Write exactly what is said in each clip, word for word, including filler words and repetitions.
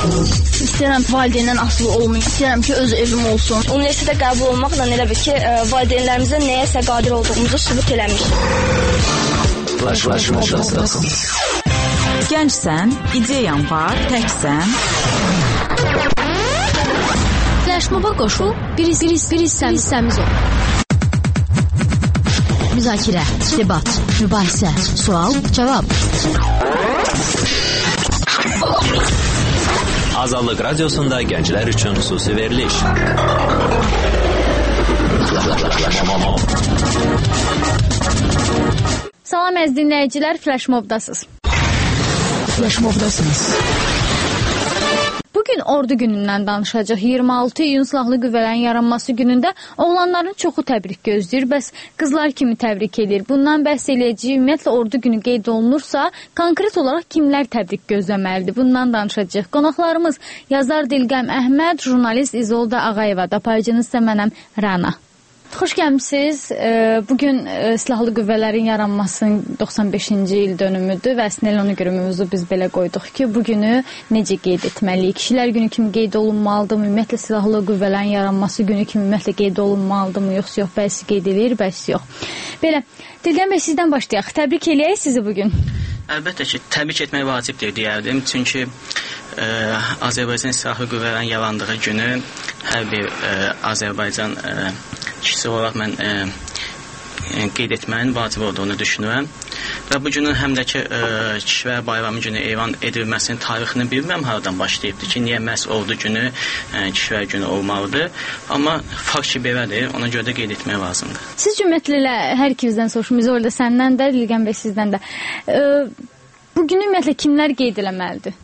İstəyirəm valideyndən asılı olmayım. İstəyirəm ki, öz evim olsun. Universitetə qəbul olmaqla elə bir ki, valideynlərimizə nəyəsə qadir olduğumuzu sübut eləmişik. Flash, flash, flash. Gəncsən, ideyan var, təksən. Flashmoba qoşul, bir hissəmiz ol. Müzakirə, debat, mübahisə, sual, cavab. Azadlıq Radiosunda gənclər üçün xüsusi veriliş. Salam əziz dinləyicilər, Flashmobdasınız. Flashmobdasınız. Bugün Ordu günündən danışacaq. iyirmi altı iyun Silahlı Qüvvələrin yaranması günündə oğlanların çoxu təbrik gözləyir, bəs qızlar kimi təbrik edir. Bundan bəhs eləyəcəyik. Ümumiyyətlə Ordu günü qeyd olunursa, konkret olaraq kimlər təbrik gözləməlidir? Bundan danışacaq. Qonaqlarımız yazar Dilqəm Əhməd, jurnalist İzolda Ağayeva, dapayıcınız isə mənəm Rana. Xoş gəlmisiniz. Bugün Silahlı Qüvvələrin yaranmasının doxsan beşinci il dönümüdür və əslində ona görə mövzu biz belə qoyduq ki, bugünü necə qeyd etməliyik? Kişilər günü kimi qeyd olunmalıdır mı? Ümumiyyətlə Silahlı Qüvvələrin yaranması günü kimi ümumiyyətlə qeyd olunmalıdır mı? Yoxsa yox, bəzi qeyd edilir, bəzi yox. Belə, Dilqəm bəy, sizdən başlayaq. Təbrik eləyək sizi bugün. Əlbəttə ki, təbrik etmək vacibdir deyərdim. Çünki ə, Azərbaycan Silahlı Qüvvələrin yarandığı günü hər bir ə, Azərbaycan ə, kişisi olaraq mən ə, qeyd etməyin vacib olduğunu düşünürəm. Və bu günün həm də ki, ə, Kişilər Bayramı günü elan edilməsinin tarixini bilmirəm haradan başlayıbdır ki, niyə məhz Ordu günü ə, Kişilər günü olmalıdır. Amma fakt ki, belədir, ona görə də qeyd etmək lazımdır. Siz ümumiyyətlə hər ikimizdən soruşum, biz orada səndən də, Dilqəm bəy sizdən də. Ə, bu günü ümumiyyətlə kimlər qeyd eləməlidir?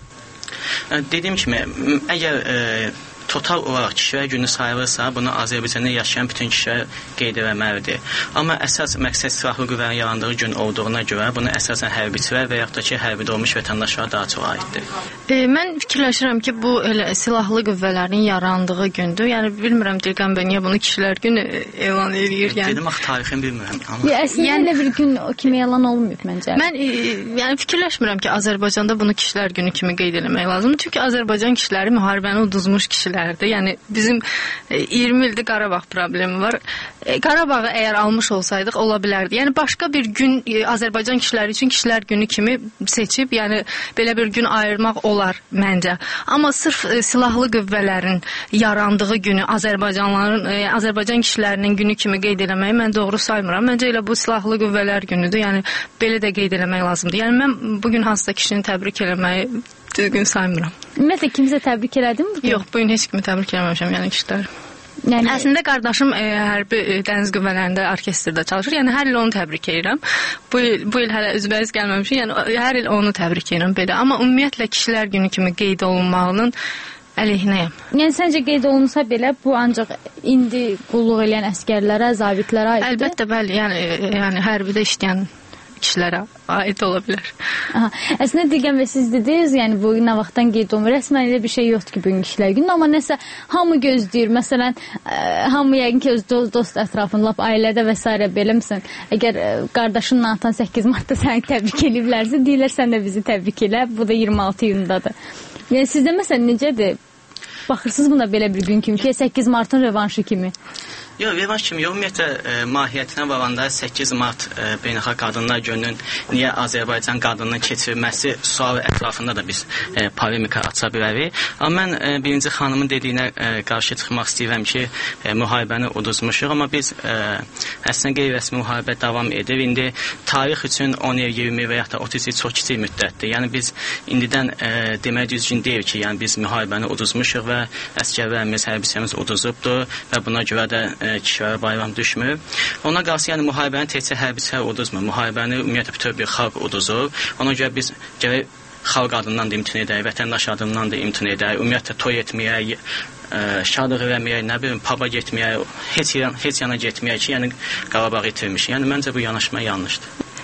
Ə, dediyim kimi, əgər ə, total olaraq kişilər günü sayılırsa, bunu Azərbaycanda yaşayan bütün kişilər qeyd etməlidir. Amma əsas məqsəd Silahlı Qüvvələrin yarandığı gün olduğuna görə bunu əsasən hərbiçilər və yaxud da ki, hərbidə olmuş vətəndaşlara daha çox aiddir. E, mən fikirləşirəm ki, bu elə Silahlı Qüvvələrin yarandığı gündür. Yəni bilmirəm Dilqəm bəy niyə bunu kişilər günü elan edir. Yəni dedim axı tarixini bilmirəm. Amma ya, əslində yəni, elə bir gün o kimi elan olmayıb məncə. Mən e, yəni fikirləşmirəm ki, Azərbaycanda bunu kişilər günü kimi qeyd etmək lazımdır. Çünki Azərbaycan kişiləri müharibəni uduzmuş kişilər. Yəni bizim iyirmi ildir Qarabağ problemi var. Qarabağı əgər almış olsaydıq ola bilərdi. Yəni başqa bir gün Azərbaycan kişiləri üçün kişilər günü kimi seçib, yəni belə bir gün ayırmaq olar məncə. Amma sırf Silahlı Qüvvələrin yarandığı günü Azərbaycanlıların, Azərbaycan kişilərinin günü kimi qeyd etməyi mən doğru saymıram. Məncə elə bu Silahlı Qüvvələr günüdür. Yəni belə də qeyd etmək lazımdır. Yəni mən bugün hansısa kişini təbrik etməyi düzgün saymıram. Ümumiyyətlə kimsə təbrik elədin mi? Yox, bu gün heç kimi təbrik eləməmişəm, yəni kişilər. Yəni əslində qardaşım e, hərbi e, dəniz qüvvələrində orkestrdə çalışır. Yəni hər il onu təbrik edirəm. Bu il, bu il hələ üzbəyiz gəlməmişik. Yəni hər il onu təbrik edirəm belə. Amma ümumiyyətlə kişilər günü kimi qeyd olunmağının əleyhinəyəm. Yəni səncə qeyd olunsa belə bu ancaq indi qulluq edən əsgərlərə, zabitlərə aiddir? Əlbəttə, bəli. Yəni yəni hərbidə işləyən kişilərə aid ola bilər. Aha. Əslində Dilqəm bəy siz dediniz, yəni bu nə vaxtdan qeyd olunur. Rəsmən elə bir şey yoxdur ki, bugün kişilər günü, amma nəsə hamı gözləyir. Məsələn, ə, hamı yəqin ki öz dost, dost ətrafında, lap ailədə və s. belə misən? Əgər ə, qardaşınla atan səkkiz martda səni təbrik ediblərsə, deyirlər sən də bizi təbrik elə. Bu da iyirmi altı iyundadır. Yəni sizdə məsələn necədir? Baxırsınız buna belə bir gün kimi ki, səkkiz martın revanşı kimi. Yox, revanş kimi yox, ümumiyyətlə e, mahiyyətinə varanda səkkiz mart e, Beynəlxalq Qadınlar Gününün niyə Azərbaycan qadınının keçirilməsi sualı ətrafında da biz e, polemika aça bilərik. Amma mən e, birinci xanımın dediyinə e, qarşı çıxmaq istəyirəm ki, e, müharibəni uduzmuşuq, amma biz e, əslində qeyri-rəsmi müharibə davam edir. İndi tarix üçün on il, iyirmi və yaxud da otuz il çox kiçik müddətdir. Yəni biz indidən e, demək düzgün deyil ki, yəni biz müharibəni uduzmuşuq və əsgərlərimiz, hərbiçilərimiz uduzubdur və buna görə də e, kişilərə bayram düşmür. Ona qalsa yəni müharibəni təkcə hərbiçilər uduzmur. Müharibəni ümumiyyətlə bütün bir xalq uduzur. Ona görə biz gərək xalq adından da imtina edək, vətəndaş adından da imtina edək, ümumiyyətlə toy etməyək, ə, şadlıq eləməyək, nə bilim paba getməyək, heç yana, heç yana getməyək ki, yəni Qarabağı itirmiş. Yəni məncə bu yanaşma yanlışdır.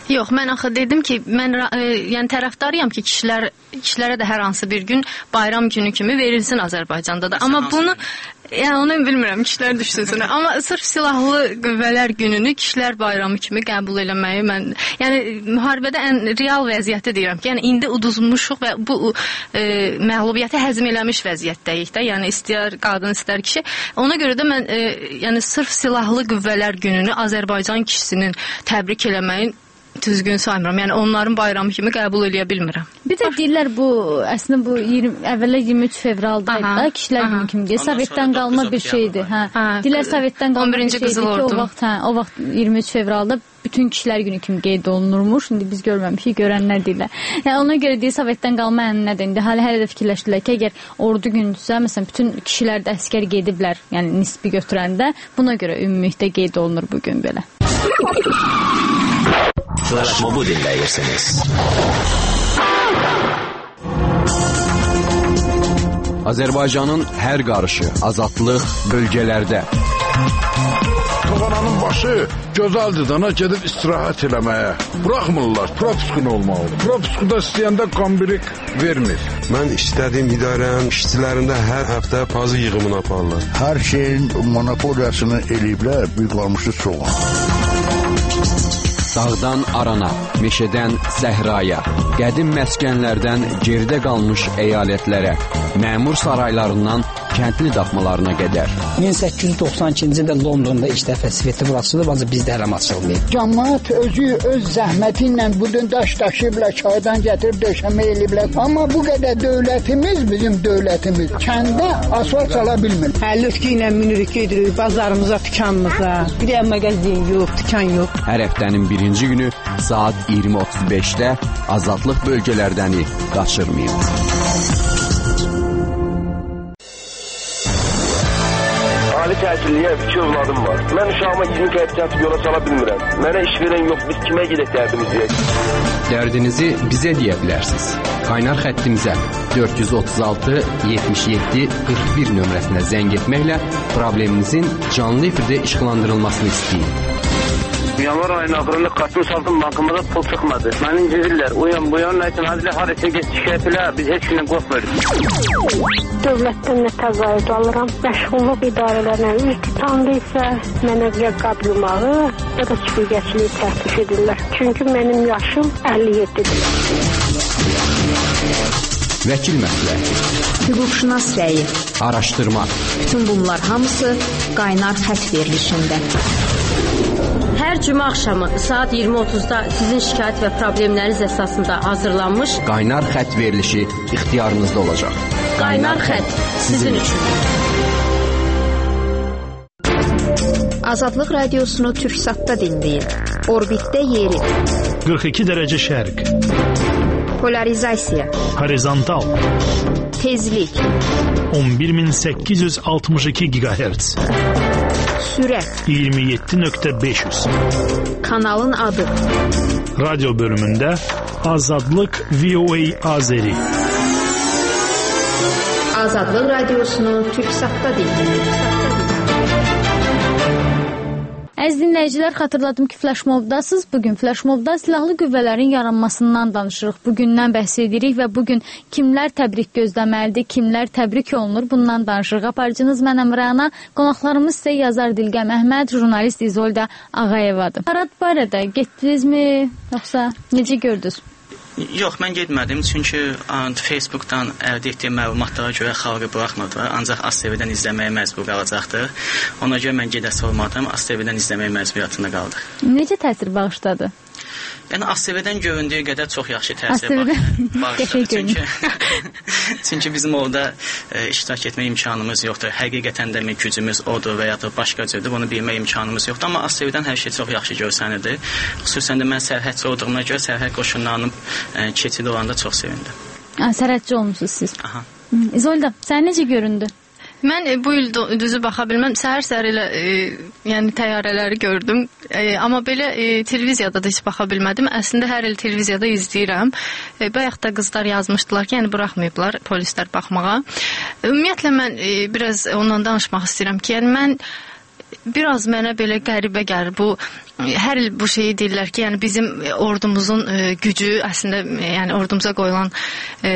Yox, mən axı dedim ki, mən e, yəni tərəfdarıyam ki, kişilər kişilərə də hər hansı bir gün bayram günü kimi verilsin Azərbaycanda da. Amma bunu yəni onu bilmirəm, kişilər düşünsün. Amma sırf silahlı qüvvələr gününü kişilər bayramı kimi qəbul eləməyi mən, yəni müharibədə ən real vəziyyəti deyirəm ki, yəni indi uduzmuşuq və bu e, məğlubiyyəti həzm eləmiş vəziyyətdəyik də. Yəni istəyər qadın, istər kişi. Ona görə də mən e, yəni sırf silahlı qüvvələr gününü Azərbaycan kişisinin təbrik eləməyin düzgün saymıram. Yəni onların bayramı kimi qəbul eləyə bilmirəm. Bir də deyirlər bu əslində bu iyirmi əvvəllər iyirmi üç fevralda da kişilər günü kimi deyir. Sovetdən qalma bir şeydir. Hə. Deyirlər Sovetdən qalma bir şeydir ki, o vaxt, hə, o vaxt iyirmi üç fevralda bütün kişilər günü kimi qeyd olunurmuş. İndi biz görməmişik, görənlər deyirlər. Yəni ona görə deyir Sovetdən qalma ənənədir. İndi hələ hələ də fikirləşdilər ki, əgər ordu günüdürsə, məsələn, bütün kişilər də əsgər gediblər, yəni nisbi götürəndə, buna görə ümumilikdə qeyd olunur bu gün belə. Flash Mobu dinləyirsiniz. Azərbaycanın hər qarışı, azadlıq bölgələrdə. Toğananın başı gözəldir dana gedib istirahət eləməyə. Buraxmırlar, propiskun olmalıdır. Propiskuda istəyəndə qambirik vermir. Mən istədiyim idarənin işçilərində hər həftə pazı yığımını aparırlar. Hər şeyin monopoliyasını eləyiblər, bir qalmışı çoğun. Dağdan arana, meşədən səhraya, qədim məskənlərdən geridə qalmış əyalətlərə, məmur saraylarından kəndli daxmalarına qədər. min səkkiz yüz doxsan ikinci ildə Londonda ilk dəfə sveti burasıdır, ancaq bizdə hələm açılmayıb. Cəmaət özü öz zəhməti ilə budun daş daşıyıblar, çaydan gətirib döşəmə eləyiblər. Amma bu qədər dövlətimiz, bizim dövlətimiz kəndə asfalt çala bilmir. Həllütki ilə minirik, gedirik bazarımıza, dükanımıza. Bir də mağazin yox, dükan yox. Hər həftənin birinci günü saat iyirmi otuz beşdə azadlıq bölgələrdəni qaçırmayın. Ali təhsilliyə iki övladım var. Mən uşağıma iyirmi qəpik atıb yola sala bilmirəm. Mənə iş verən yox, biz kimə gedək dərdimiz deyək? Dərdinizi bizə deyə bilərsiniz. Qaynar xəttimizə dörd yüz otuz altı yetmiş yeddi qırx bir nömrəsinə zəng etməklə probleminizin canlı efirdə işıqlandırılmasını istəyin. Yanvar ayının axırında Qasım Saltın bankımıza pul çıxmadı. Məni incidirlər. Uyan, buyan, nəyəcəm, hədilə harəsə geç, şikayət elə, biz heç gündən qorxmuyoruz. Dövlətdən nə təqaüd alıram, məşğulluq idarələrinə üz tutandı isə mənə qəblumağı ya da çiftlikçiliyi təklif edirlər. Çünki mənim yaşım əlli yeddidir. Vəkil məsləhəti, hüquqşünas rəyi, araşdırma. Bütün bunlar hamısı qaynar xətt verilişində. Hər cümə axşamı saat iyirmi otuzda sizin şikayət və problemləriniz əsasında hazırlanmış qaynar xətt verilişi ixtiyarınızda olacaq. Qaynar xətt sizin üçün. Azadlıq radiosunu Türksatda dinləyin. Orbitdə yeri. qırx iki dərəcə şərq. Polarizasiya. Horizontal. Tezlik. on bir min səkkiz yüz altmış iki gigahertz. Sürət. iyirmi yeddi nöqtə beş yüz. Kanalın adı. Radyo bölümündə Azadlıq V O A Azeri. Azadlıq radiosunu Türksatda dinləyin. Əziz dinləyicilər, xatırladım ki, Flash Mob'dasınız. Bugün Flash Mob'da silahlı qüvvələrin yaranmasından danışırıq. Bugündən bəhs edirik və bugün kimlər təbrik gözləməlidir, kimlər təbrik olunur, bundan danışırıq. Aparıcınız mənəm Rəna, qonaqlarımız isə yazar Dilgəm Əhməd, jurnalist İzolda Ağayevadır. Parad barədə getdinizmi, yoxsa necə gördünüz? Yox, mən getmədim, çünki Facebookdan əldə etdiyim məlumatlara görə xalqı buraxmadılar, ancaq A S T V-dən izləməyə məcbur qalacaqdır. Ona görə mən gedəsi olmadım, A S T V-dən izləməyə məcburiyyətində qaldıq. Necə təsir bağışladı? Yəni A S T V-dən göründüyü qədər çox yaxşı təsir bağışladı. Çünki, çünki bizim orada e, iştirak etmə imkanımız yoxdur. Həqiqətən də mi gücümüz odur və ya da başqa cürdür, bunu bilmə imkanımız yoxdur. Amma A S T V-dən hər şey çox yaxşı görsənirdi. Xüsusən də mən sərhədçi olduğuma görə sərhəd qoşunlarının e, keçidi olanda çox sevindim. Ha, sərhədçi olmuşsunuz siz. Aha. İzolda, sən necə göründü? Mən e, bu il düzü baxa bilməm. Səhər-səhər elə e, yəni təyyarələri gördüm. E, amma belə e, televiziyada da heç baxa bilmədim. Əslində hər il televiziyada izləyirəm. E, bayaq da qızlar yazmışdılar ki, yəni buraxmayıblar polislər baxmağa. Ümumiyyətlə mən e, biraz ondan danışmaq istəyirəm ki, yəni mən biraz mənə belə qəribə gəlir. Bu hər il bu şeyi deyirlər ki, yəni bizim ordumuzun e, gücü əslində yəni ordumuza qoyulan e,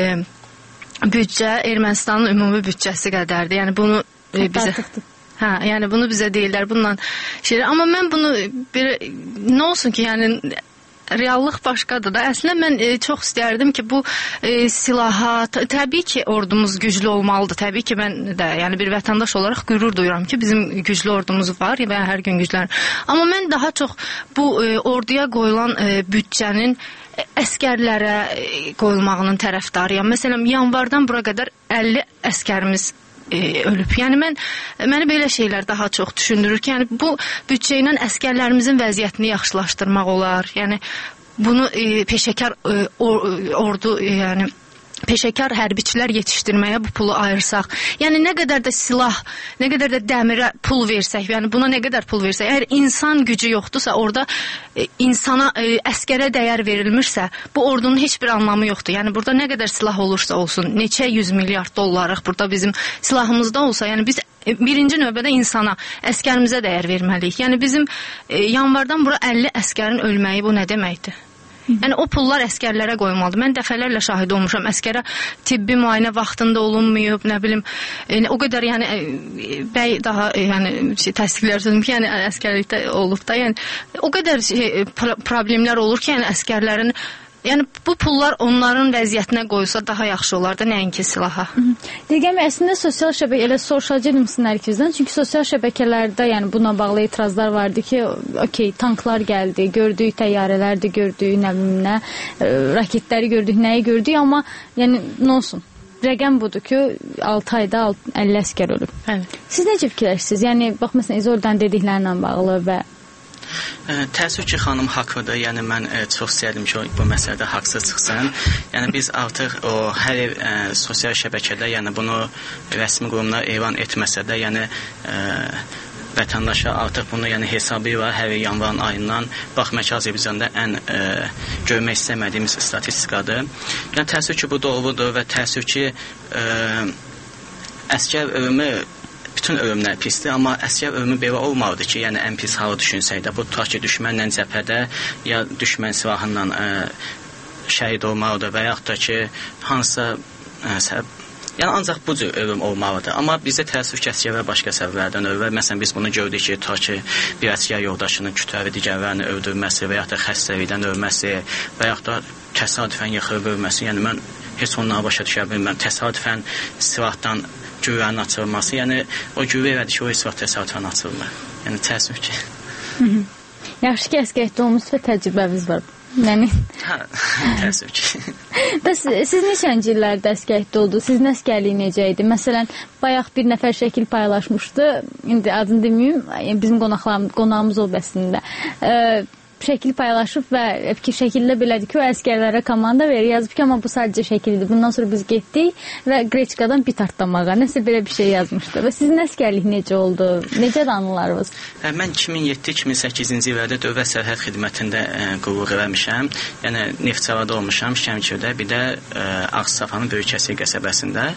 büdcə Ermənistanın ümumi büdcəsi qədərdir. Yəni bunu e, bizə hə, yəni bunu bizə deyirlər. Bununla şey, amma mən bunu bir nə olsun ki, yəni reallıq başqadır da. Əslində mən e, çox istərdim ki, bu e, silaha, təbii ki, ordumuz güclü olmalıdır. Təbii ki, mən də yəni bir vətəndaş olaraq qürur duyuram ki, bizim güclü ordumuz var və hər gün güclənir. Amma mən daha çox bu e, orduya qoyulan e, büdcənin əskərlərə e, qoyulmağının tərəfdarıyam. Məsələn, yanvardan bura qədər əlli əskərimiz E, ölüb. Yəni mən məni belə şeylər daha çox düşündürür ki, yəni bu büdcə ilə əskərlərimizin vəziyyətini yaxşılaşdırmaq olar. Yəni bunu e, peşəkar e, or, ordu e, yəni peşəkar hərbiçilər yetişdirməyə bu pulu ayırsaq, yəni nə qədər də silah, nə qədər də dəmirə pul versək, yəni buna nə qədər pul versək, əgər insan gücü yoxdursa, orada e, insana, e, əskərə dəyər verilmirsə, bu ordunun heç bir anlamı yoxdur. Yəni burada nə qədər silah olursa olsun, neçə yüz milyard dollarlıq burada bizim silahımızda olsa, yəni biz birinci növbədə insana, əskərimizə dəyər verməliyik. Yəni bizim e, yanvardan bura əlli əskərin ölməyi bu nə deməkdir? Yəni o pullar əskərlərə qoyulmalıdır. Mən dəfələrlə şahid olmuşam. Əskərə tibbi müayinə vaxtında olunmayıb, nə bilim, e, o qədər yəni e, bəy daha e, yəni şey, təsdiqlər sözüm ki, yəni əskərlikdə olub da, yəni o qədər şey, problemlər olur ki, yəni əskərlərin yəni bu pullar onların vəziyyətinə qoyulsa daha yaxşı olar da, nəinki silaha. Deyəmi, əslində sosial şəbəkə, elə soruşacaqdım sizin hər ikizdən, çünki sosial şəbəkələrdə yəni buna bağlı etirazlar vardı ki, okey, tanklar gəldi, gördük, təyyarələrdir, gördük, nə bilim nə, raketləri gördük, nəyi gördük, amma yəni nə olsun? Rəqəm budur ki, altı ayda əlli əskər ölüb. Bəli. Siz necə fikirləşirsiniz? Yəni, bax, məsələn, İzoldan dediklərlə bağlı və təəssüf ki, xanım haqlıdır. Yəni mən e, çox istəyirdim ki, bu məsələdə haqsız çıxsın. Yəni biz artıq o hər ev e, sosial şəbəkədə, yəni bunu rəsmi qurumlar elan etməsə də, yəni e, vətəndaşa artıq bunu yəni hesabı var hər yanvarın ayından. Baxmaq ki, Azərbaycanda ən e, görmək istəmədiyimiz statistikadır. Yəni təəssüf ki, bu doğrudur və təəssüf ki, e, əskər ölümü bütün ölümlər pisdir, amma əskər ölümü belə olmalıdır ki, yəni ən pis halı düşünsək də, bu tutaq ki, düşmənlə cəbhədə ya düşmən silahından ə, şəhid olmalıdır və yaxud da ki, hansısa ə, səbəb, yəni ancaq bu cür ölüm olmalıdır. Amma bizə təəssüf ki, əskərlər başqa səbəblərdən ölür. Məsələn, biz bunu gördük ki, tutaq ki, bir əskər yoldaşının kütləvi digərlərini öldürməsi və yaxud da xəstəlikdən ölməsi və yaxud da təsadüfən yıxılıb ölməsi. Yəni mən heç onları başa düşə bilmirəm. Təsadüfən silahdan güvənin açılması, yəni o güvə elədir ki, o heç vaxt təsadüfən açılmır. Yəni təəssüf ki. Yaxşı ki, əskərlikdə olmuş və təcrübəviz var. Yəni hə, təəssüf ki. Bəs siz neçənci illərdə əskərlikdə oldu? Sizin əskərliyi necə idi? Məsələn, bayaq bir nəfər şəkil paylaşmışdı. İndi adını deməyim, bizim qonaqlarımız, qonağımız oldu əslində. Şəkil paylaşıb və fikir şəkildə belədir ki, o əskərlərə komanda verir, yazıb ki, amma bu sadəcə şəkildir. Bundan sonra biz getdik və Qreçkadan bit artlamağa, nəsə belə bir şey yazmışdı. Və sizin əskərlik necə oldu? Necə anılarınız? Mən iki min yeddi iki min səkkizinci illərdə Dövlət Sərhəd Xidmətində qulluq eləmişəm. Yəni Neftçalada olmuşam, Şəmkirdə, bir də Ağsafanın Böyükəsir qəsəbəsində.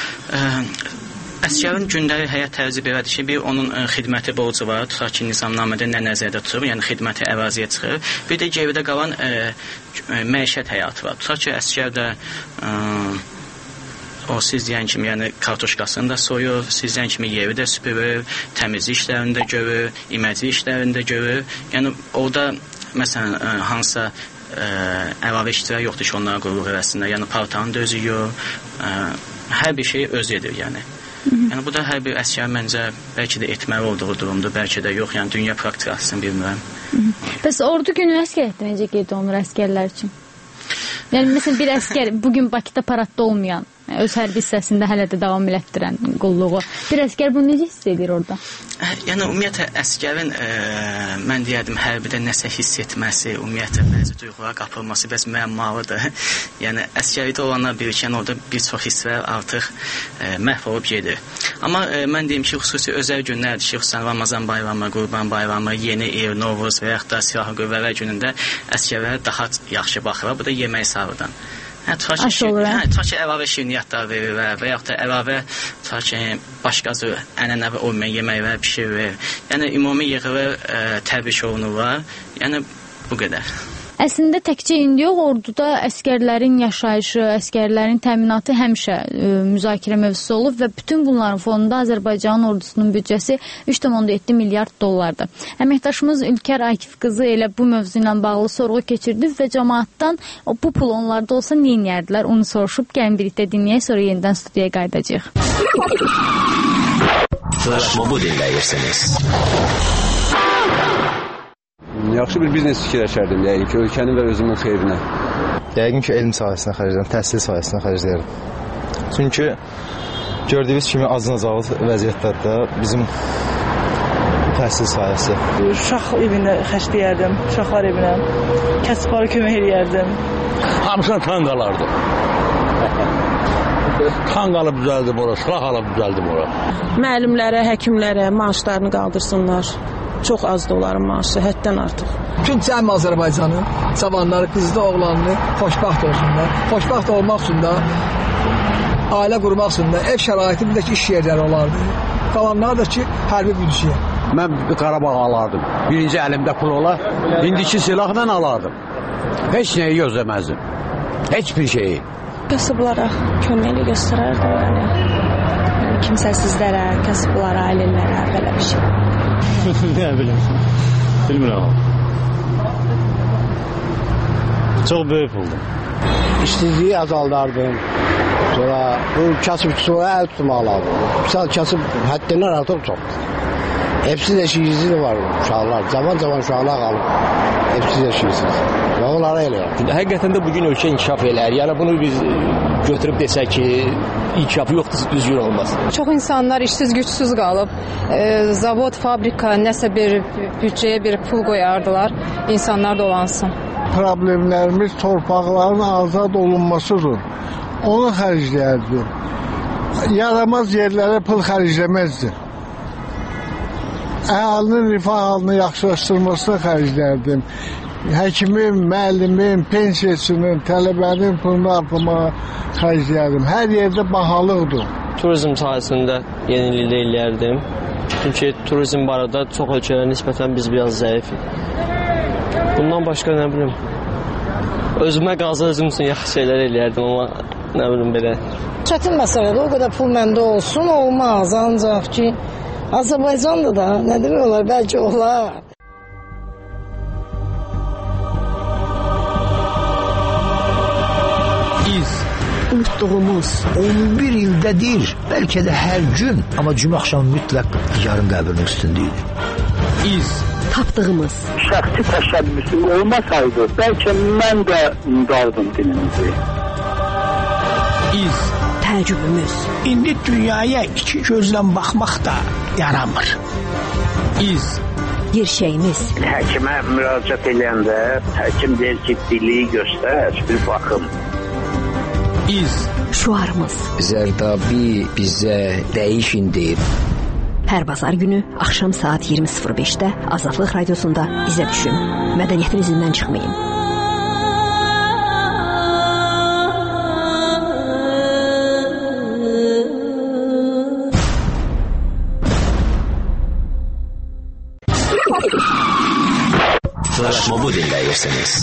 Əskərin gündəlik həyat tərzi belədir ki, bir onun ə, xidməti borcu var, tutaq ki, nizamnamədə nə nəzərdə tutulur, yəni xidməti əraziyə çıxır. Bir də geridə qalan ə, ə, məişət həyatı var. Tutaq ki, əskər də ə, o siz deyən kimi, yəni kartoşkasını da soyur, siz deyən kimi yeri də süpürür, təmizlik işlərini də görür, iməclik işlərini də görür. Yəni orada məsələn ə, hansısa ə, əlavə iştirak yoxdur ki, onlara qulluq eləsinlər. Yəni paltarını da özü yuyur, ə, hər bir şeyi özü edir, yəni. Yəni bu da hər bir əskər məncə bəlkə də etməli olduğu durumdur, bəlkə də yox. Yəni dünya praktikasını bilmirəm. Bəs ordu günü əskərlikdə necə qeyd olunur əskərlər üçün? Yəni məsələn bir əskər bugün Bakıda paradda olmayan, öz hərbi hissəsində hələ də davam elətdirən qulluğu. Bir əskər bunu necə hiss edir orada? Yəni ümumiyyətlə əskərin e, mən deyərdim hərbidə nəsə hiss etməsi, ümumiyyətlə bəzi duyğulara qapılması bəs müəmmalıdır. Yəni əskərlikdə olanlar bilir ki, yəni orada bir çox hisslər artıq e, məhv olub gedir. Amma e, mən deyim ki, xüsusi özəl günlərdir ki, xüsusən Ramazan bayramı, Qurban bayramı, Yeni il, Novruz və yaxud da Silahlı Qüvvələr günündə əskərlərə daha yaxşı baxırlar. Bu da yemək sağlıqdan. Hə, aşı olur. Hə, tutaq ki, əlavə şirniyyatlar verir və, və yaxud da əlavə tutaq ki, başqa cür ənənəvi olmayan yeməklər pişirir. Yəni ümumi yığılır, ə, təbrik olunurlar. Yəni bu qədər. Əslində təkcə indi yox, orduda əskərlərin yaşayışı, əskərlərin təminatı həmişə ə, müzakirə mövzusu olub və bütün bunların fonunda Azərbaycan ordusunun büdcəsi üç tam yeddi milyard dollardır. Əməkdaşımız Ülkər Akif qızı elə bu mövzu ilə bağlı sorğu keçirdi və cəmaatdan o, bu pul onlarda olsa nə edərdilər, onu soruşub gəlin birlikdə dinləyək, sonra yenidən studiyaya qayıdacağıq. Flash Mobu dinləyirsiniz. Yaxşı bir biznes fikirləşərdim, yəqin ki, ölkənin və özümün xeyrinə. Yəqin ki, elm sahəsinə xərcləyərəm, təhsil sahəsinə xərcləyərəm. Çünki gördüyünüz kimi acınacaqlı vəziyyətlərdə bizim təhsil sahəsi. Uşaq evinə xərcləyərdim, uşaqlar evinə, kəsbara kömək eləyərdim. Hamısına kan qalardı. Kan qalıb düzəldim ora, silah alıb düzəldim ora. Müəllimlərə, həkimlərə maaşlarını qaldırsınlar. Çox azdır onların maaşı, həddən artıq. Bütün cəm Azərbaycanın cavanları, qızlı oğlanını xoşbaxt olsunlar. Xoşbaxt olmaq üçün də, ailə qurmaq üçün də ev şəraiti bir də ki, iş yerləri olardı. Qalanlar da ki, hərbi büdcəyə. Mən Qarabağ alardım. Birinci əlimdə pul ola, indiki silahla alardım. Heç nəyi gözləməzdim. Heç bir şeyi. Kasıblara köməkli göstərərdim. Yəni, yəni kimsəsizlərə, kasıblara, ailələrə, belə bir şey. Nə bilim, bilmirəm. Çox böyük puldur. İşsizliyi azaldardım. Sonra bu kasıbçılığa əl tutmaq lazım. Misal kasıb həddindən artıq çoxdur. Hepsi de şiirsiz var uşaqlar. Cavan-cavan uşaqlar qalıb. Hepsi de şiirsiz. Və onlara elə. Həqiqətən də bugün ölkə inkişaf elər. Yəni bunu biz götürüb desək ki, inkişafı yoxdur, düzgün olmaz. Çox insanlar işsiz, gücsüz qalıb. E, zavod, fabrika, nəsə bir büdcəyə bir pul qoyardılar. İnsanlar dolansın. Problemlərimiz torpaqların azad olunmasıdır. Onu xərcləyərdim. Yaramaz yerlərə pul xərcləməzdim. Əhalinin rifah halını yaxşılaşdırmasına xərclərdim. Həkimin, müəllimin, pensiyaçının, tələbənin pulunu artırmağa xərclərdim. Hər yerdə bahalıqdır. Turizm sahəsində yeniliklər eləyərdim. Çünki turizm barədə çox ölkələrə nisbətən biz biraz zəifik. Bundan başqa nə bilim, özümə qalsa özüm üçün yaxşı şeylər eləyərdim, amma nə bilim belə. Çətin məsələdir, o qədər pul məndə olsun, olmaz. Ancaq ki, Azərbaycanda da nə demək olar, bəlkə olar. Biz unutduğumuz on bir ildədir, bəlkə də hər gün, amma cümə axşamı mütləq yarın qəbrinin üstündəydi. Biz tapdığımız şəxsi təşəbbüsüm olmasaydı, bəlkə mən də unudardım dilimizi. Biz təəccübümüz. İndi dünyaya iki gözlə baxmaq da yaramır. Biz gerçəyimiz. Həkimə müraciət edəndə həkim deyir ki, dili göstər, bir baxım. Biz şuarımız. Zərdabi bizə dəyişin deyir. Hər bazar günü axşam saat iyirmi sıfır beşdə Azadlıq Radiosunda izə düşün. Mədəniyyətin izindən çıxmayın. Flash Mobu dinləyirsiniz.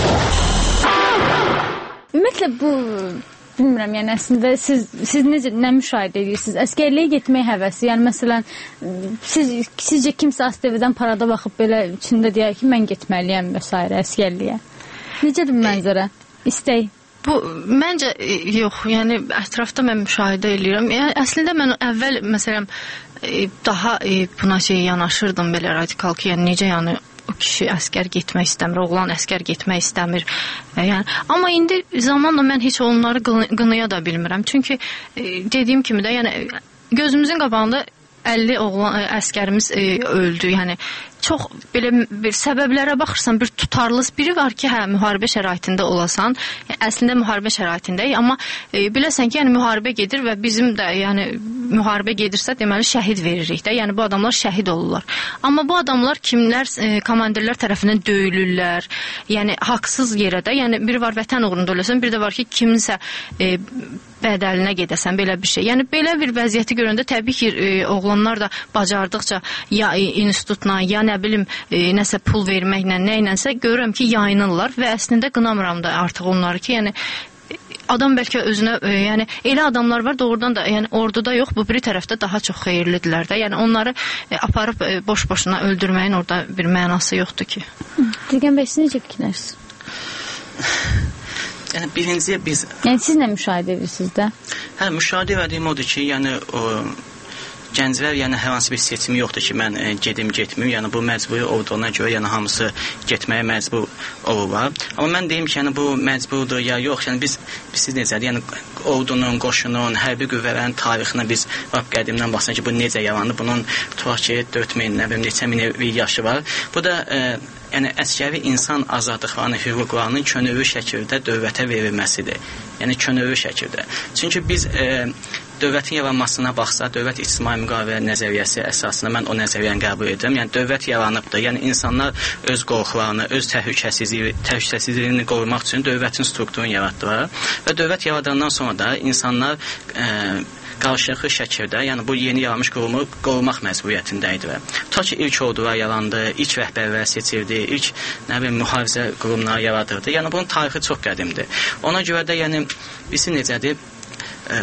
Ümumiyyətlə bu bilmirəm, yəni əslində siz siz necə nə müşahidə edirsiniz? Əskərliyə getmək həvəsi, yəni məsələn siz sizcə kimsə A S T V-dən parada baxıb belə içində deyər ki, mən getməliyəm və s. əskərliyə. Necədir bu mənzərə? İstək. Bu məncə yox, yəni ətrafda mən müşahidə edirəm. Yəni əslində mən əvvəl məsələn daha buna şey yanaşırdım belə radikal ki, yəni necə yəni o kişi əskər getmək istəmir, oğlan əskər getmək istəmir. Yəni, amma indi zamanla mən heç onları qınaya da bilmirəm. Çünki dediyim kimi də, yəni gözümüzün qabağında əlli oğlan əskərimiz öldü. Yəni çox belə bir səbəblərə baxırsan, bir tutarlı biri var ki, hə müharibə şəraitində olasan. Yəni, əslində müharibə şəraitindəyik, amma e, biləsən ki, yəni müharibə gedir və bizim də yəni müharibə gedirsə, deməli şəhid veririk də. Yəni bu adamlar şəhid olurlar. Amma bu adamlar kimlər e, komandirlər tərəfindən döyülürlər. Yəni haqsız yerə də. Yəni biri var vətən uğrunda ölürsən, bir də var ki, kimsə e, bədəlinə gedəsən, belə bir şey. Yəni belə bir vəziyyəti görəndə təbii ki, e, oğlanlar da bacardıqca ya e, institutla, ya nə bilim e, nəsə pul verməklə, nə ilənsə görürəm ki, yayınırlar və əslində qınamıram da artıq onları ki, yəni adam bəlkə özünə, e, yəni elə adamlar var doğrudan da, yəni orduda yox, bu biri tərəfdə daha çox xeyirlidirlər də. Yəni onları e, aparıb e, boş-boşuna öldürməyin orada bir mənası yoxdur ki. Dilgən bəy, siz necə fikirlərsiniz? Yəni birinciyə biz... Yəni siz nə müşahidə edirsiniz də? Hə, müşahidə ediyim odur ki, yəni o gənclər, yəni hər hansı bir seçimi yoxdur ki, mən e, gedim, getməyim. Yəni bu məcburi olduğuna görə, yəni hamısı getməyə məcbur olurlar. Amma mən deyim ki, yəni bu məcburdur ya yox. Yəni biz, biz siz necədir? Yəni ordunun, qoşunun, hərbi qüvvələrin tarixinə biz bax qədimdən baxsın ki, bu necə yarandı? Bunun tutaq ki, dörd min, nə bilim, neçə min yaşı var. Bu da e, yəni əsgəri insan azadlıqlarının, hüquqlarının könüllü şəkildə dövlətə verilməsidir. Yəni könüllü şəkildə. Çünki biz e, dövlətin yaranmasına baxsa, dövlət ictimai müqavilə nəzəriyyəsi əsasında mən o nəzəriyyəni qəbul edirəm. Yəni dövlət yaranıbdır. Yəni insanlar öz qorxularını, öz təhlükəsizliyi, təhlükəsizliyini qorumaq üçün dövlətin strukturunu yaratdılar və dövlət yaradandan sonra da insanlar e, qarşılıqlı şəkildə, yəni bu yeni yaranmış qurumu qorumaq məcburiyyətində idilər. Tutaq ki, ilk ordular yarandı, ilk rəhbərlər seçildi, ilk nə bilim mühafizə qurumları yaradıldı. Yəni bunun tarixi çox qədimdir. Ona görə də yəni birisi necədir? E,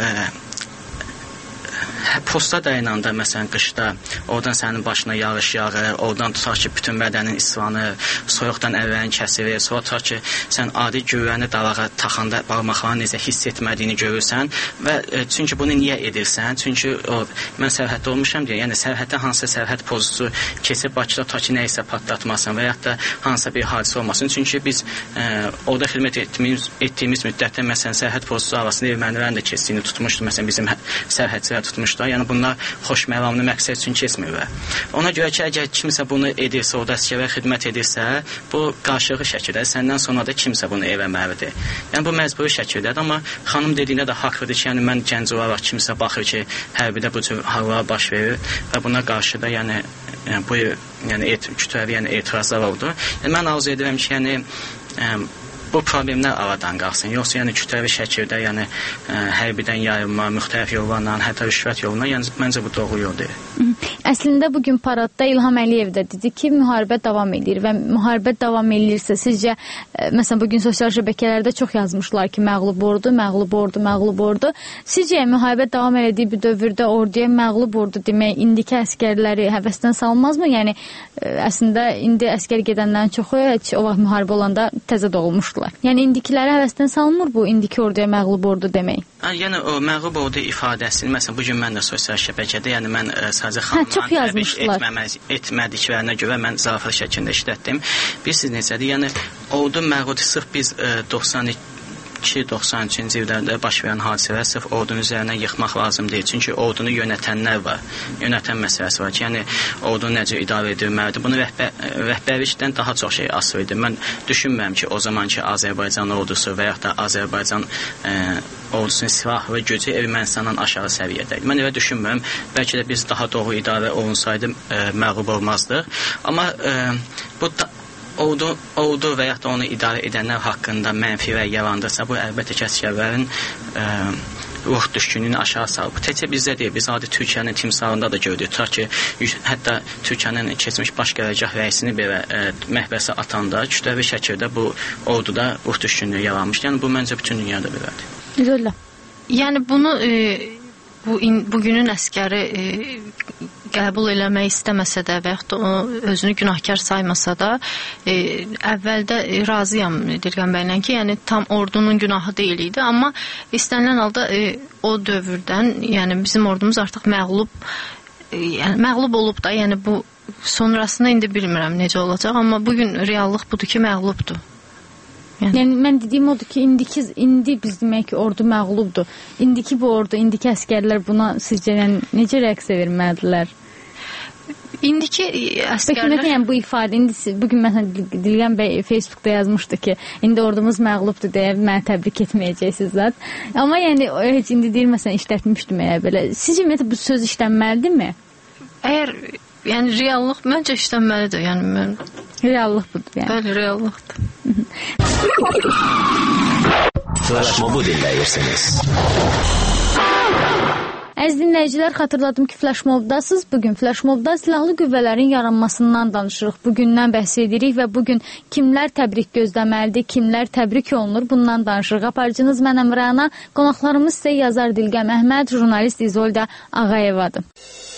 posta dayananda, məsələn, qışda, oradan sənin başına yağış yağır, oradan tutaq ki, bütün bədənin islanır, soyuqdan əllərin kəsilir, sonra tutaq ki, sən adi güvəni dalağa taxanda barmaqlarını necə hiss etmədiyini görürsən və e, çünki bunu niyə edirsən? Çünki o, mən sərhəddə olmuşam deyə, yəni sərhəddə hansısa sərhəd pozusu keçib Bakıda tutaq ki, nəyisə patlatmasın və yaxud da hansısa bir hadisə olmasın. Çünki biz e, orada xidmət etdiyimiz, etdiyimiz müddətdə, məsələn, sərhəd pozusu arasında ermənilərin də keçdiyini tutmuşdu, məsələn, bizim sərhədçilər tutmuşdu. Yəni bunlar xoş məramlı məqsəd üçün keçmirlər. Ona görə ki, əgər kimsə bunu edirsə, orada əsgərə xidmət edirsə, bu qarşılıqlı şəkildə səndən sonra da kimsə bunu eləməlidir. Yəni bu məcburi şəkildədir, amma xanım dediyində də haqlıdır ki, yəni mən gənc olaraq kimsə baxır ki, hərbidə bu cür hallar baş verir və buna qarşı da yəni, yəni bu yəni et, kütləvi yəni etirazlar oldu. Yəni mən arzu edirəm ki, yəni ə, bu problemlər aradan qalsın. Yoxsa yəni kütləvi şəkildə, yəni ə, hərbidən yayılma, müxtəlif yollarla, hətta rüşvət yoluna, yəni məncə bu doğru yol deyil. Əslində bugün paradda İlham Əliyev də dedi ki, müharibə davam edir və müharibə davam edirsə, sizcə ə, məsələn bugün sosial şəbəkələrdə çox yazmışlar ki, məğlub ordu, məğlub ordu, məğlub ordu. Sizcə müharibə davam etdiyi bir dövrdə orduya məğlub ordu demək indiki əskərləri həvəsdən salmazmı? Yəni ə, əslində indi əskər gedənlərin çoxu heç o vaxt müharibə olanda təzə doğulmuşdular. Yəni indikilərə həvəsdən salmır bu indiki orduya məğlub ordu demək? Hə, yəni o məğlub ordu ifadəsini məsələn bugün mən də sosial şəbəkədə, yəni mən ə, sadəcə xanımların təbrik etməməz, etmədiklərinə görə mən zarafat şəklində işlətdim. Bilirsiniz necədir? Yəni ordu məğlub sırf biz ə, doxsan iki doxsan üçüncü illərdə baş verən hadisələr sırf ordunun üzərinə yıxmaq lazım deyil. Çünki ordunu yönətənlər var. Yönətən məsələsi var ki, yəni ordunu necə idarə edilməlidir. Bunu rəhbər, rəhbərlikdən daha çox şey asılı idi. Mən düşünmürəm ki, o zamanki Azərbaycan ordusu və yaxud da Azərbaycan ə, ordusunun silahlı gücü Ermənistandan aşağı səviyyədə idi. Mən elə düşünmürəm. Bəlkə də biz daha doğru idarə olunsaydı ə, məğlub olmazdıq. Amma ə, bu da Ordu, ordu və yaxud da onu idarə edənlər haqqında mənfi və yalandırsa, bu əlbəttə ki, əsgərlərin ə, ruh düşkünlüyünü aşağı salır. Bu təkcə bizdə deyil, biz adi Türkiyənin timsalında da gördük. Tutaq ki, hətta Türkiyənin keçmiş baş qərargah rəisini belə ə, məhbəsə atanda kütləvi şəkildə bu orduda ruh düşkünlüyü yaranmış. Yəni bu məncə bütün dünyada belədir. Güzel. Yəni bunu e, bu in, bugünün əskəri e, qəbul eləmək istəməsə də və yaxud da o özünü günahkar saymasa da e, əvvəldə e, razıyam Dilgən bəylə ki, yəni tam ordunun günahı deyil idi, amma istənilən halda e, o dövrdən, yəni bizim ordumuz artıq məğlub e, yəni məğlub olub da, yəni bu sonrasını indi bilmirəm necə olacaq, amma bugün reallıq budur ki, məğlubdur. Yəni, yəni mən dediyim odur ki, indiki, indi biz demək ki, ordu məğlubdur. İndiki bu ordu, indiki əskərlər buna sizcə yəni, necə reaksiya verməlidirlər? İndiki əsgərlər... Peki, yəni bu ifadə, indi bugün məsələn Dilgən bəy Facebookda yazmışdı ki, indi ordumuz məğlubdur deyə məni təbrik etməyəcəksiniz zat. Amma yəni heç indi deyil, məsələn işlətmişdim əgər belə. Sizcə ümumiyyətlə bu söz işlənməlidirmi? Əgər, yəni reallıq məncə işlənməlidir. Yəni mən... Reallıq budur yəni. Bəli, reallıqdır. Flash Mobu dinləyirsiniz. Əziz dinləyicilər, xatırladım ki, Flash Mobdasınız. Bugün Flash Mobda silahlı qüvvələrin yaranmasından danışırıq. Bugündən bəhs edirik və bugün kimlər təbrik gözləməlidir, kimlər təbrik olunur, bundan danışırıq. Aparıcınız mənəm Rəna, qonaqlarımız isə yazar Dilgəm Əhməd, jurnalist İzolda Ağayevadır.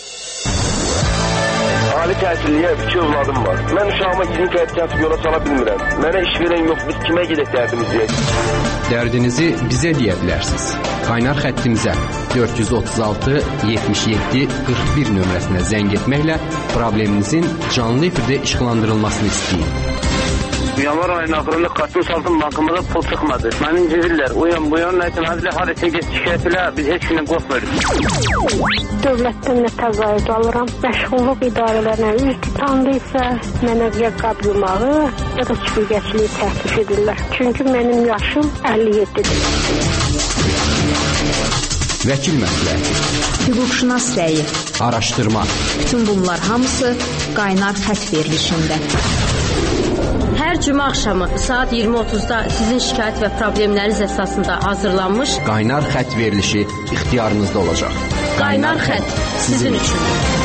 Ali təhsilliyə iki övladım var. Mən uşağıma yirmi fərqət yola sala bilmirəm. Mənə iş verən yox, biz kimə gedək dərdimizi? Dərdinizi bizə deyə bilərsiniz. Qaynar xəttimizə dörd yüz otuz altı yetmiş yeddi qırx bir nömrəsinə zəng etməklə probleminizin canlı efirdə işıqlandırılmasını istəyin. Yanvar ayının axırında Qatın Saltın bankımıza pul çıxmadı. Məni incidirlər. O yan bu yan nəsə nazirə harasa get şikayət elə, biz heç kimdən qorxmuruq. Dövlətdən nə təqaüd alıram. Məşğulluq idarələrinə üz tutandı isə mənə ya qab yumağı, ya da süpürgəçiliyi təklif edirlər. Çünki mənim yaşım əlli yeddidir. Vəkil məsləhəti, hüquqşünas rəyi, araşdırma. Bütün bunlar hamısı qaynar xətt verilişində. Hər cümə axşamı saat iyirmi otuzda sizin şikayət və problemləriniz əsasında hazırlanmış qaynar xətt verilişi ixtiyarınızda olacaq. Qaynar xətt sizin üçün.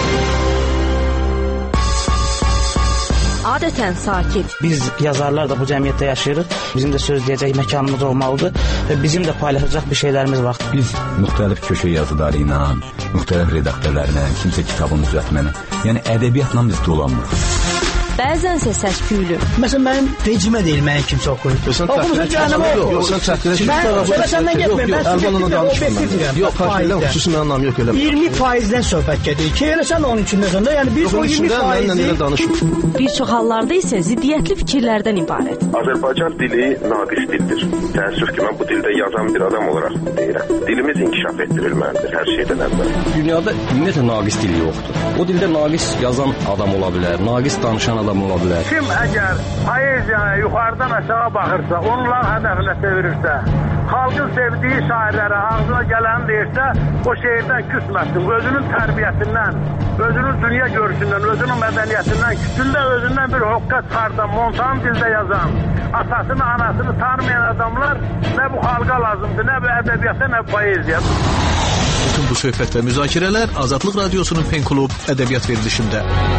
Adətən sakit. Biz yazarlar da bu cəmiyyətdə yaşayırıq. Bizim də söz deyəcək məkanımız olmalıdır və bizim də paylaşacaq bir şeylərimiz var. Biz müxtəlif köşə yazıları ilə, müxtəlif redaktörlərlə, kimsə kitabın düzəltməni, yəni ədəbiyyatla biz dolanmırıq. Bəzənsə səs-küylü. Məsələn, mənim vecimə deyil, mənim kimsə oxuyur. Oxumusun cəhənnəmə oxuyur. Sən çəkdirə ki, mən səndən getməyim, mən Əlbanla danışmıram. Yox, xahiş xüsusi mənim anlam yox elə. iyirmi faizdən söhbət gedir. Ki, elə sən onun içindəsən də, yəni biz o iyirmi faizi... Bir çox hallarda isə ziddiyyətli fikirlərdən ibarət. Azərbaycan dili naqis dildir. Təəssüf ki, mən bu dildə yazan bir adam olaraq deyirəm. Dilimiz inkişaf etdirilməlidir hər şeydən əvvəl. Dünyada ümumiyyətlə naqis dil yoxdur. O dildə naqis yazan adam ola bilər, naqis danışan adam ola bilər. Kim əgər poeziyaya yuxarıdan aşağı baxırsa, onlar hədəfinə çevirirsə, xalqın sevdiyi şairlərə ağzına gələni deyirsə, o şehirdən küsməsin. Özünün tərbiyəsindən, özünün dünya görüşündən, özünün mədəniyyətindən, küsündə özündən bir hoqqa çıxardan, montan dildə yazan, atasını, anasını tanımayan adamlar nə bu xalqa lazımdır, nə bu ədəbiyyata, nə bu poeziya. Bütün bu söhbət və müzakirələr Azadlıq Radiosunun Pen Klub ədəbiyyat verilişində.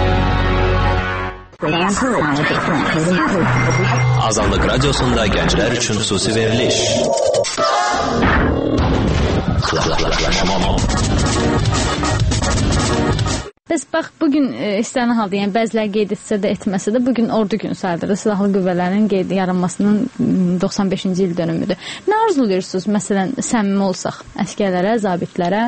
Azadlıq Radiosunda gənclər üçün xüsusi veriliş. Bəs bax, bugün istənilən halda, yəni bəzilər qeyd etsə də etməsə də bugün ordu günü sayılır. Silahlı qüvvələrin qeyd yaranmasının doxsan beşinci il dönümüdür. Nə arzuluyorsunuz, məsələn, səmimi olsaq əsgərlərə, zabitlərə?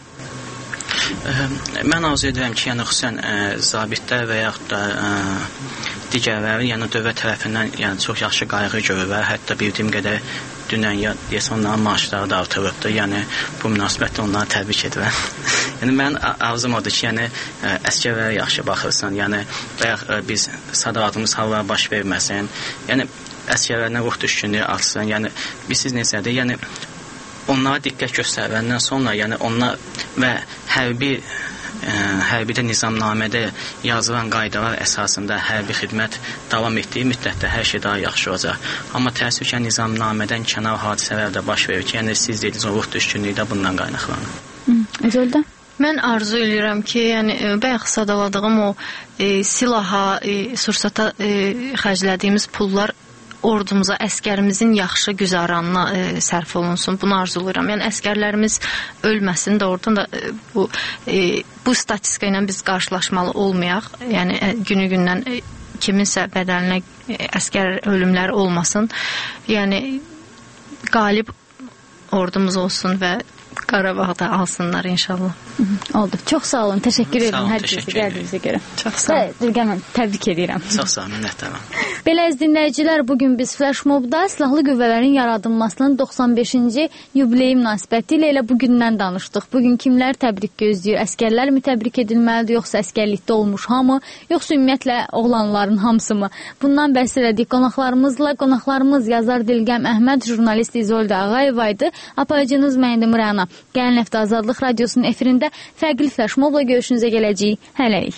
Mən arzu edirəm ki, yəni xüsusən zabitlər və yaxud da digərləri, yəni dövlət tərəfindən yəni çox yaxşı qayğı görürlər. Hətta bildiyim qədər dünən ya deyəsən onların maaşları da artırılıbdır. Yəni bu münasibətlə onları təbrik edirəm. yəni mən arzum odur ki, yəni əsgərlərə yaxşı baxılsın. Yəni bayaq biz sadalatımız hallara baş verməsin. Yəni əsgərlərinə ruh düşkünlüyü artsın. Yəni bilirsiniz necədir? Yəni onlara diqqət göstərəndən sonra, yəni onlar və hərbi ə, hərbidə nizamnamədə yazılan qaydalar əsasında hərbi xidmət davam etdiyi müddətdə hər şey daha yaxşı olacaq. Amma təəssüf ki, nizamnamədən kənar hadisələr də baş verir ki, yəni siz dediniz o ruh düşkünlüyü də bundan qaynaqlanır. Özəldə? Mən arzu edirəm ki, yəni bayaq sadaladığım o e, silaha, e, sursata e, xərclədiyimiz pullar ordumuza, əskərimizin yaxşı güzaranına e, sərf olunsun. Bunu arzulayıram. Yəni əskərlərimiz ölməsin də oradan da e, bu e, bu statistika ilə biz qarşılaşmalı olmayaq. Yəni e, günü-gündən e, kiminsə bədəlinə e, əskər ölümləri olmasın. Yəni qalib ordumuz olsun və Qarabağda alsınlar inşallah. Oldu. Çox sağ olun. Təşəkkür edirəm hər birisi gəldiyinizə görə. Çox sağ olun. Dürgən müəllim, təbrik edirəm. Çox sağ olun, minnətdaram. Belə əziz dinləyicilər, bu gün biz Flash Mobda silahlı qüvvələrin yaradılmasının doxsan beşinci yubileyi münasibətilə elə bu gündən danışdıq. Bu gün kimlər təbrik gözləyir? Əskərlər mi təbrik edilməlidir, yoxsa əskərlikdə olmuş hamı, yoxsa ümumiyyətlə oğlanların hamısı mı? Bundan bəhs elədik qonaqlarımızla. Qonaqlarımız yazar Dilgəm Əhməd, jurnalist İzolda Ağayeva idi. Apayıcınız mən Demir Rəna. Gələn həftə Azadlıq Radiosunun efirində fərqli Flash Mobla görüşünüzə gələcəyik. Hələlik.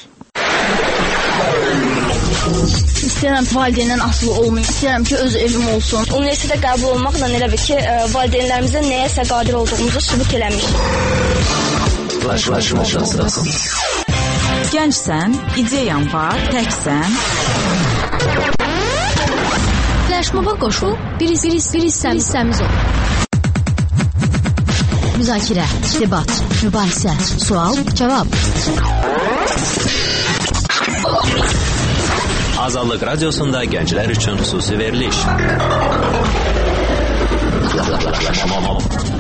İstəyirəm ki, valideynlərin asılı olmayın. İstəyirəm ki, öz evim olsun. Universitetə qəbul olmaqla elə bir ki, valideynlərimizə nəyəsə qadir olduğumuzu sübut eləmiş. Flash, flash, flash. Gəncsən, ideyan var, təksən. Flash Mob'a qoşul, bir hissəmiz ol. Müzakirə, debat, mübahisə, sual, cavab. Azadlıq Radiosunda gənclər üçün xüsusi veriliş.